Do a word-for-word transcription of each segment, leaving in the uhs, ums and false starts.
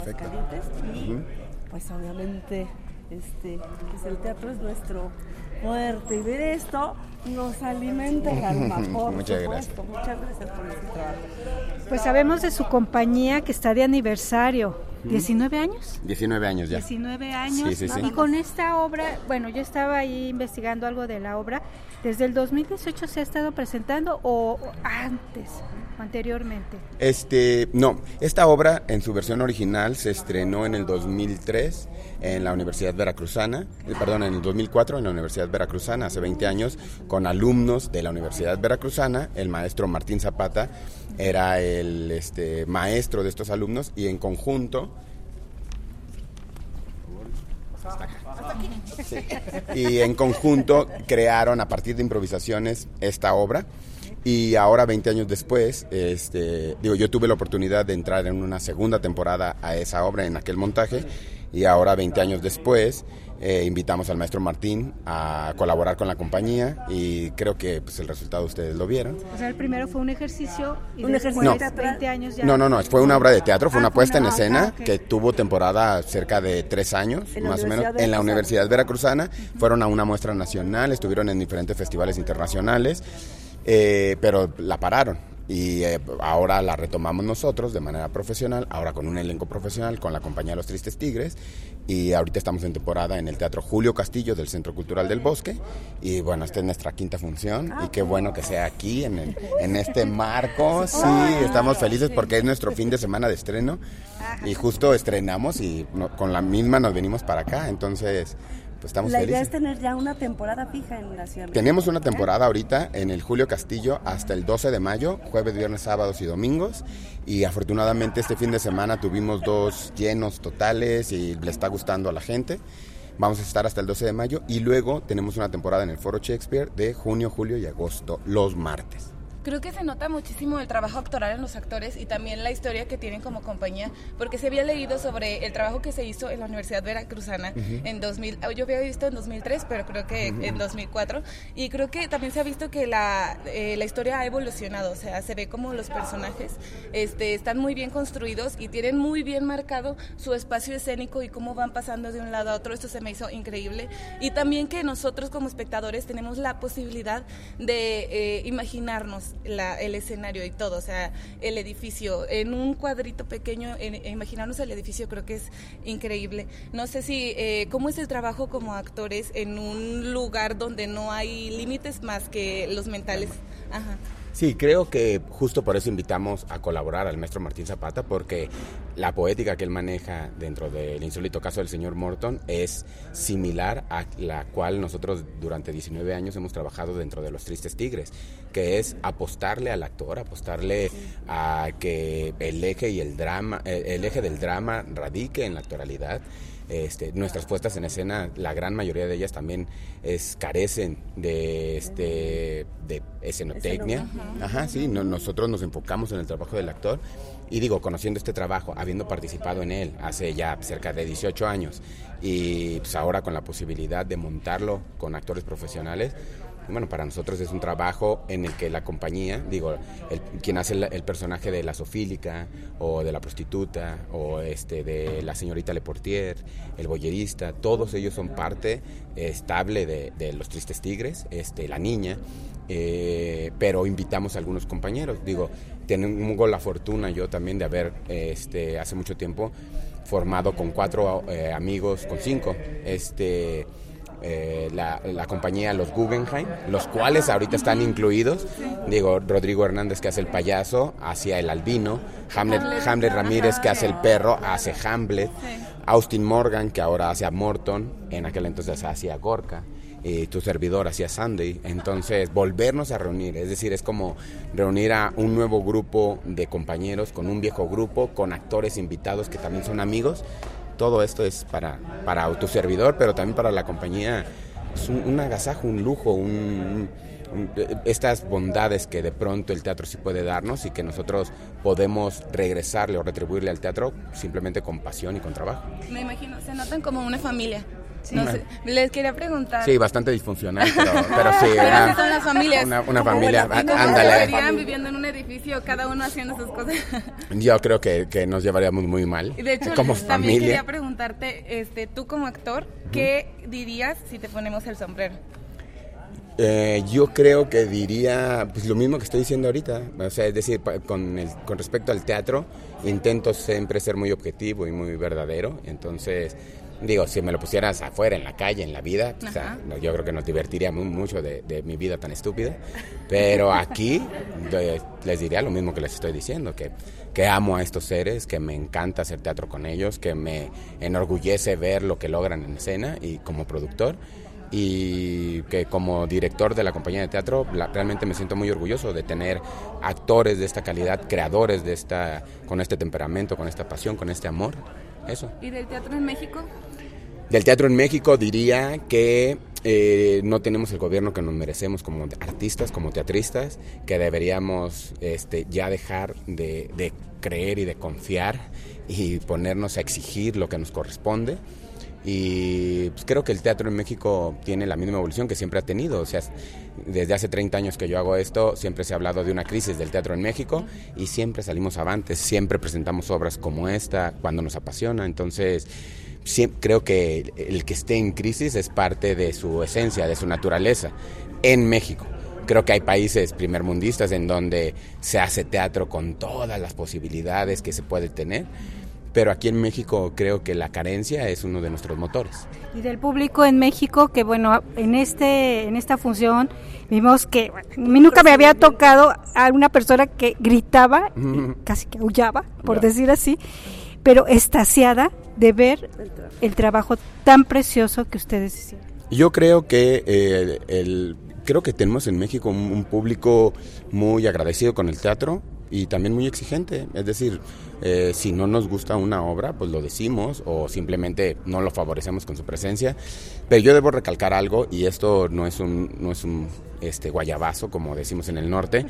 Aguascalientes y uh-huh. pues obviamente este pues el teatro es nuestro fuerte y ver esto nos alimenta el alma, por Muchas supuesto. gracias. Muchas gracias por ese trabajo. Pues sabemos de su compañía que está de aniversario. ¿diecinueve años? diecinueve años ya. diecinueve años. Sí, sí, sí. Y con esta obra, bueno, yo estaba ahí investigando algo de la obra. ¿Desde el dos mil dieciocho se ha estado presentando o antes, o anteriormente? Este, no, esta obra en su versión original se estrenó en el dos mil tres en la Universidad Veracruzana, eh, perdón, en el dos mil cuatro en la Universidad Veracruzana, hace veinte años, con alumnos de la Universidad Veracruzana. El maestro Martín Zapata era el este, maestro de estos alumnos y en conjunto... Hasta acá. Sí. Y en conjunto crearon a partir de improvisaciones esta obra. Y ahora, veinte años después, este, digo, yo tuve la oportunidad de entrar en una segunda temporada a esa obra, en aquel montaje, y ahora, veinte años después, eh, invitamos al maestro Martín a colaborar con la compañía, y creo que pues, el resultado ustedes lo vieron. O sea, el primero fue un ejercicio, y un después ejercicio de veinte años ya... No, no, no, fue una obra de teatro, fue ah, una puesta en no, escena ah, okay. que tuvo temporada cerca de tres años, en más o menos, en la Universidad Veracruzana. Uh-huh. Fueron a una muestra nacional, estuvieron en diferentes festivales internacionales. Eh, pero la pararon y eh, ahora la retomamos nosotros de manera profesional, ahora con un elenco profesional, con la compañía Los Tristes Tigres, y ahorita estamos en temporada en el Teatro Julio Castillo del Centro Cultural del Bosque, y bueno, esta es nuestra quinta función, y qué bueno que sea aquí, en, el, en este marco. Sí, estamos felices porque es nuestro fin de semana de estreno, y justo estrenamos y no, con la misma nos venimos para acá, entonces... Pues estamos la felices. idea es tener ya una temporada fija en la Ciudad. Tenemos una temporada ahorita en el Julio Castillo hasta el doce de mayo, jueves, viernes, sábados y domingos, y afortunadamente este fin de semana tuvimos dos llenos totales y le está gustando a la gente. Vamos a estar hasta el doce de mayo y luego tenemos una temporada en el Foro Shakespeare de junio, julio y agosto, los martes. Creo que se nota muchísimo el trabajo actoral en los actores y también la historia que tienen como compañía, porque se había leído sobre el trabajo que se hizo en la Universidad Veracruzana uh-huh. en dos mil, yo había visto en dos mil tres, pero creo que uh-huh. en dos mil cuatro, y creo que también se ha visto que la, eh, la historia ha evolucionado, o sea, se ve como los personajes este, están muy bien construidos y tienen muy bien marcado su espacio escénico y cómo van pasando de un lado a otro. Esto se me hizo increíble, y también que nosotros como espectadores tenemos la posibilidad de eh, imaginarnos La, el escenario y todo, o sea, el edificio, en un cuadrito pequeño, en, en imaginarnos el edificio creo que es increíble. No sé si, eh, ¿cómo es el trabajo como actores en un lugar donde no hay límites más que los mentales? Ajá. Sí, creo que justo por eso invitamos a colaborar al maestro Martín Zapata, porque la poética que él maneja dentro del insólito caso del señor Morton es similar a la cual nosotros durante diecinueve años hemos trabajado dentro de Los Tristes Tigres, que es apostarle al actor, apostarle a que el eje y el drama, el eje del drama radique en la actoralidad. Este, nuestras puestas en escena, la gran mayoría de ellas también es, carecen de este de escenotecnia. Ajá, sí, no, nosotros nos enfocamos en el trabajo del actor, y digo, conociendo este trabajo, habiendo participado en él hace ya cerca de dieciocho años, y pues ahora con la posibilidad de montarlo con actores profesionales, bueno, para nosotros es un trabajo en el que la compañía, digo, el, quien hace el, el personaje de la zoofílica o de la prostituta o este de la señorita Leportier, el boyerista, todos ellos son parte estable de, de Los Tristes Tigres, este, la niña, eh, pero invitamos a algunos compañeros. Digo, tengo la fortuna yo también de haber este, hace mucho tiempo formado con cuatro eh, amigos, con cinco, este... Eh, la, la compañía Los Guggenheim, los cuales ahorita están incluidos. Digo, Rodrigo Hernández, que hace el payaso, hacía el albino. Hamlet, Hamlet Ramírez, que hace el perro, hace Hamlet. Austin Morgan, que ahora hace a Morton, en aquel entonces hacía Gorka. Y tu servidor hacía Sunday. Entonces, volvernos a reunir, es decir, es como reunir a un nuevo grupo de compañeros con un viejo grupo, con actores invitados que también son amigos. Todo esto es para, para tu servidor, pero también para la compañía. Es un, un agasajo, un lujo, un, un, estas bondades que de pronto el teatro sí puede darnos y que nosotros podemos regresarle o retribuirle al teatro simplemente con pasión y con trabajo. Me imagino, se notan como una familia. Sí. No sé, les quería preguntar. Sí, bastante disfuncional, pero, pero sí. Pero una, así son las familias. Una, una familia, ándale. ¿Estarían viviendo en un edificio, cada uno haciendo sus cosas? Yo creo que, que nos llevaríamos muy mal. De hecho, como también familia. quería preguntarte, este, tú como actor, ¿qué uh-huh. dirías si te ponemos el sombrero? Eh, yo creo que diría pues lo mismo que estoy diciendo ahorita, o sea, es decir, con, el, con respecto al teatro, intento siempre ser muy objetivo y muy verdadero, entonces, digo, si me lo pusieras afuera, en la calle, en la vida, o sea, yo creo que nos divertiría muy, mucho de, de mi vida tan estúpida, pero aquí de, les diría lo mismo que les estoy diciendo, que, que amo a estos seres, que me encanta hacer teatro con ellos, que me enorgullece ver lo que logran en escena y como productor, y que como director de la compañía de teatro la, realmente me siento muy orgulloso de tener actores de esta calidad, creadores de esta, con este temperamento, con esta pasión, con este amor, eso. ¿Y del teatro en México? Del teatro en México diría que eh, no tenemos el gobierno que nos merecemos como artistas, como teatristas, que deberíamos este, ya dejar de, de creer y de confiar y ponernos a exigir lo que nos corresponde. Y pues creo que el teatro en México tiene la misma evolución que siempre ha tenido, o sea, desde hace treinta años que yo hago esto, siempre se ha hablado de una crisis del teatro en México y siempre salimos avantes, siempre presentamos obras como esta cuando nos apasiona, entonces sí, creo que el que esté en crisis es parte de su esencia, de su naturaleza, en México. Creo que hay países primermundistas en donde se hace teatro con todas las posibilidades que se puede tener, pero aquí en México creo que la carencia es uno de nuestros motores. Y del público en México, que bueno, en este en esta función vimos que bueno, a mí nunca me había tocado a una persona que gritaba, mm. casi que aullaba, por yeah. decir así, pero extasiada de ver el trabajo tan precioso que ustedes hicieron. Yo creo que eh, el creo que tenemos en México un, un público muy agradecido con el teatro y también muy exigente, es decir, eh, si no nos gusta una obra, pues lo decimos o simplemente no lo favorecemos con su presencia, pero yo debo recalcar algo y esto no es un no es un este guayabazo como decimos en el norte,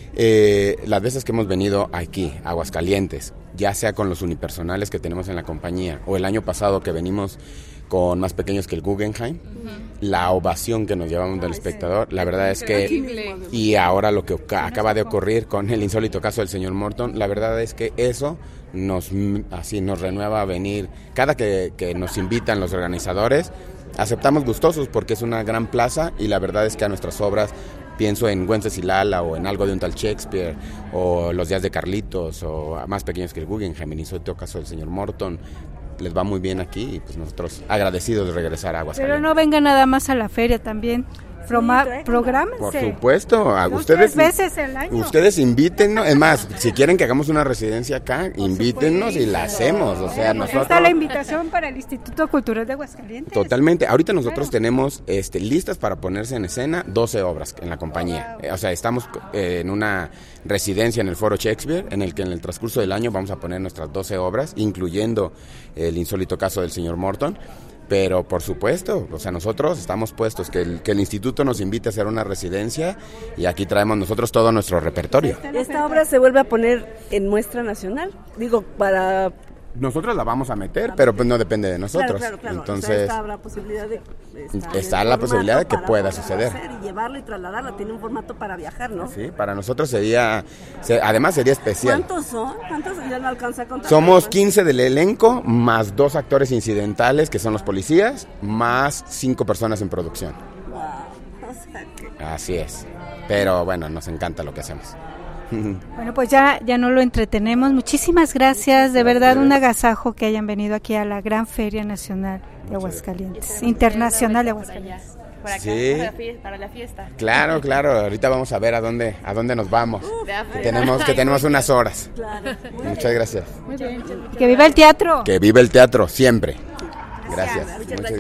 eh, las veces que hemos venido aquí, a Aguascalientes, ya sea con los unipersonales que tenemos en la compañía o el año pasado que venimos con Más Pequeños que el Guggenheim, uh-huh. la ovación que nos llevamos del espectador, la verdad es que, y ahora lo que acaba de ocurrir con el insólito caso del señor Morton, la verdad es que eso nos así nos renueva a venir, cada que, que nos invitan los organizadores, aceptamos gustosos porque es una gran plaza y la verdad es que a nuestras obras, pienso en Wenceslao o en algo de un tal Shakespeare o Los días de Carlitos o Más Pequeños que el Guggenheim, el insólito caso del señor Morton, les va muy bien aquí y pues nosotros agradecidos de regresar a Aguascalientes. Pero no venga nada más a la feria también. Proma- sí, prográmense. Por supuesto, a Dos, ustedes tres veces el año. Ustedes invítennos, es más, si quieren que hagamos una residencia acá, por invítennos supuesto. Y la hacemos, o sea, nosotros. Está la invitación para el Instituto Cultural de Aguascalientes. Totalmente. Ahorita nosotros claro. tenemos este listas para ponerse en escena doce obras en la compañía. Wow. O sea, estamos eh, en una residencia en el Foro Shakespeare, en el que en el transcurso del año vamos a poner nuestras doce obras, incluyendo el insólito caso del señor Morton. Pero por supuesto, o sea, nosotros estamos puestos, que el, que el instituto nos invite a hacer una residencia y aquí traemos nosotros todo nuestro repertorio. ¿Esta obra se vuelve a poner en muestra nacional? Digo, para... Nosotros la vamos a meter, pero pues no depende de nosotros. Claro, claro, claro. Entonces, o sea, está la posibilidad de está, está la posibilidad de que pueda suceder. Y llevarla y trasladarla, tiene un formato para viajar, ¿no? Sí, para nosotros sería, se, además sería especial. ¿Cuántos son? ¿Cuántos ya no alcanza a contar? Somos quince del elenco, más dos actores incidentales, que son los policías, más cinco personas en producción. Wow. O sea que... Así es. Pero bueno, nos encanta lo que hacemos. Bueno, pues ya, ya no lo entretenemos. Muchísimas gracias, de verdad un agasajo que hayan venido aquí a la Gran Feria Nacional de Aguascalientes, Internacional de Aguascalientes. Por acá, sí. para, la fiesta, para la fiesta. Claro, claro, ahorita vamos a ver a dónde a dónde nos vamos. Uh, que tenemos que tenemos unas horas. Claro. Muchas gracias. Muy bien. Que viva el teatro. Que viva el teatro siempre. Gracias. Muchas Muchas gracias.